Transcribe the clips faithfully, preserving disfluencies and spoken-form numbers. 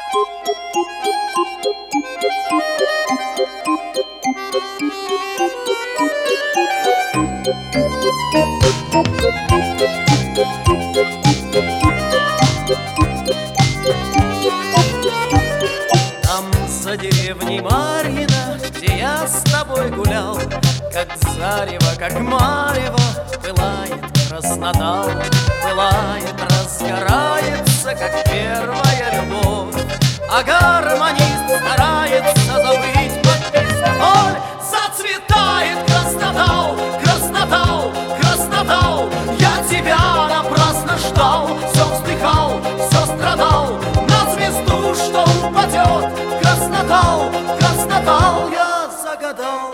Там за деревней Марьино, где я с тобой гулял, как зарево, как марево, пылает Краснотал, пылает, разгорается, как первая любовь. А гармонист старается забыть под пистоль. Зацветает Краснотал, Краснотал, Краснотал. Я тебя напрасно ждал, все вздыхал, все страдал на звезду, что упадет. Краснотал, Краснотал, я загадал.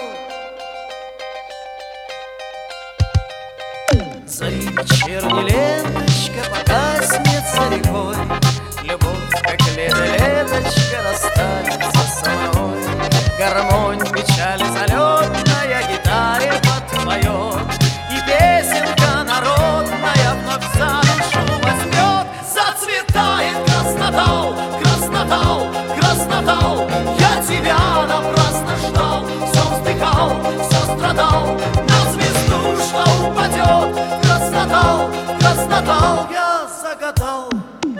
За вечерней ленточка погаснет за рекой, любовь, как лето-леточка, растает самой. Гармонь печали залетная гитаре подпоет, и песенка народная вновь за душу возьмет. Зацветает Краснотал, Краснотал, Краснотал. Я тебя напрасно ждал, все вздыхал, все страдал на звезду, что упадет. Краснотал, Краснотал, я загадал.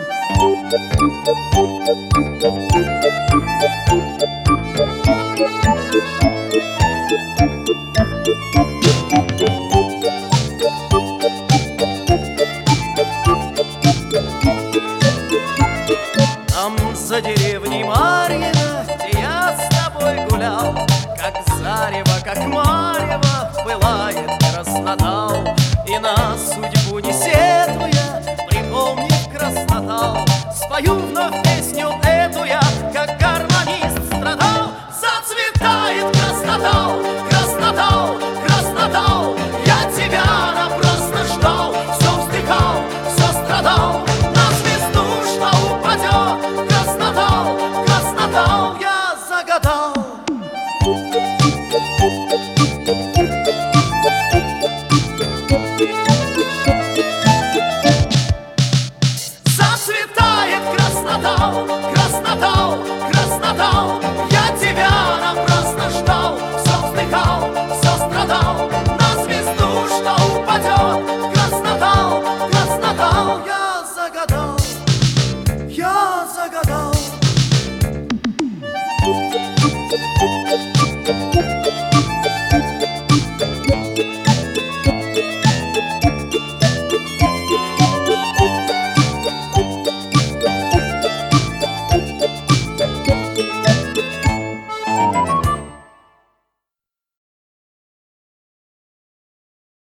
Там за деревней Марьино, где я с тобой гулял, как зарево, как марево, пылает Краснотал. И на судьбу не сетуя, припомнив Краснотал, спою вновь песню эту я.